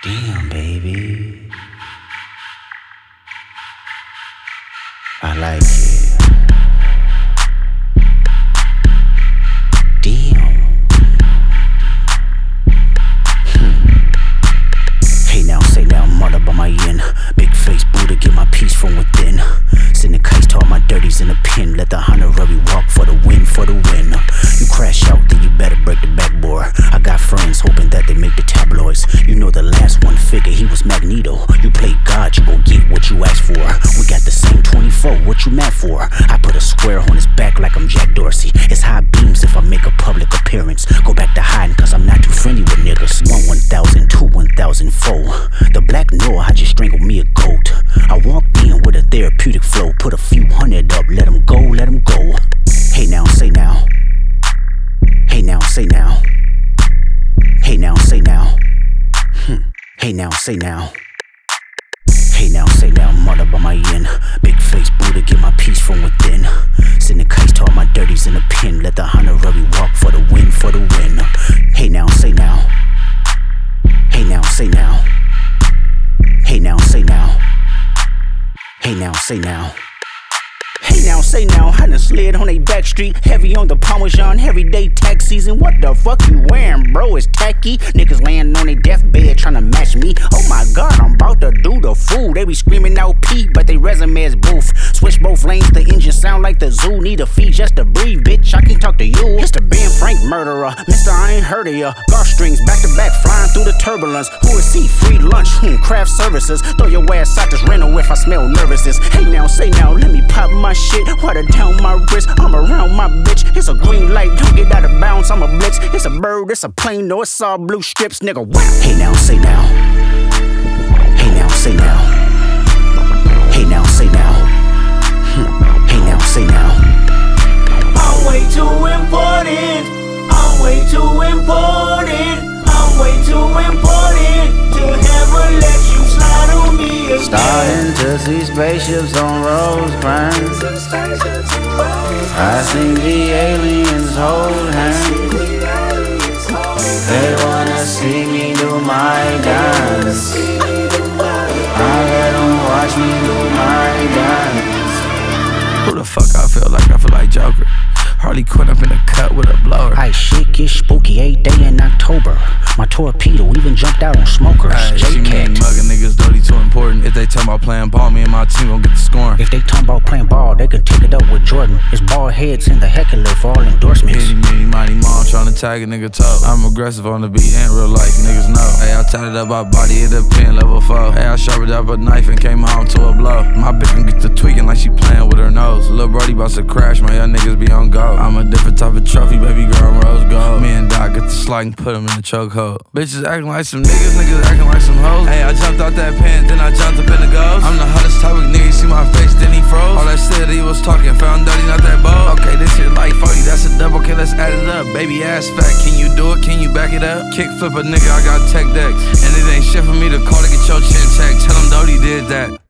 Damn, baby. I like it. Damn. Hey now, say now, mother by my yin. Big face Buddha, get my peace from within. Send the case to all my dirties in the pen. Let the honorary walk for the win, for the win. You crash out, then you better break the backboard. I got friends hoping that they make the tabloids. You know the last one figure, he was Magneto. You play God, you gon' get what you asked for. We got the same 24, what you mad for? I put a square on his back like I'm Jack Dorsey. It's high beams if I make a public appearance. Go back to hiding cause I'm not too friendly with niggas. 1,000, 1,004. The black Noah, I just strangled me a goat. I walked in with a therapeutic flow. Put a few hundred up, let him go, let him go. Hey now, say now. Hey now, say now. Hey now, say now. Hey now, say now. Hey now, say now, mother by my yin. Big face Buddha, get my peace from within. Send the case to all my dirties in the pen. Let the honorary walk for the win, for the win. Hey now, say now. Hey now, say now. Hey now, say now. Hey now, say now. Hey now, say now, I done slid on they back street. Heavy on the Parmesan, everyday tax season. What the fuck you wearing, bro? It's tacky. Niggas laying on their deathbed trying to match me. Oh my god, I'm about to do the fool. They be screaming out P, but they resume is boof. Switch both lanes, the engine sound like the zoo. Need a fee just to breathe, bitch, I can talk to you. It's the Ben Frank murderer, Mr. I ain't heard of ya. Golf strings, back to back, flying through the turbulence. Who is he? Free lunch, craft services. Throw your ass out this rental if I smell nervousness. Hey now, say now, let me pop my shit. Water down my wrist, I'm around my bitch. It's a green light, don't get out of bounds, I'm a blitz. It's a bird, it's a plane, no, it's all blue strips, nigga. Wow. Hey now, say now. Hey now, say now. Hey now, say now. Hey now, say now. I'm way too important. I'm way too important. I'm way too important to ever let you slide on me again. Starting to see spaceships on Rosecrans. I think the aliens hold hands. They wanna see me do my dance. I let them watch me do my dance. Who the fuck I feel like? I feel like Joker. Harley Quinn up in the cut with a blower. Ay, shit get spooky, 8th day in October. My torpedo even jumped out on smokers. She mean mugging niggas dirty too important. If they talking about playing ball, me and my team gon' get the scoring. If they talking about playing ball, they can take it up with Jordan. It's bald heads in the heckler for all endorsements. Itty, bitty, mighty mom tryna tag a nigga toe. I'm aggressive on the beat and real life, niggas know. Hey, I tatted up my body at the pen, level 4. Hey, I sharpened up a knife and came home to a blow. My bitch can get to tweaking like she playing with her nose. Lil' Brody bout to crash, my young niggas be on go. I'm a different type of trophy, baby girl, I'm rose gold. Me and Doc get the slide and put him in the chokehold. Bitches acting like some niggas acting like some hoes. Hey, I jumped out that pen, then I jumped up in the ghost. I'm the hottest topic, nigga, see my face, then he froze. All that shit he was talking, found dirty, not that bold. Okay, this shit like 40, that's a double, okay, let's add it up. Baby ass fat, can you do it, can you back it up? Kick flip a nigga, I got tech decks. And it ain't shit for me to call to get your chin checked. Tell him Dodie did that.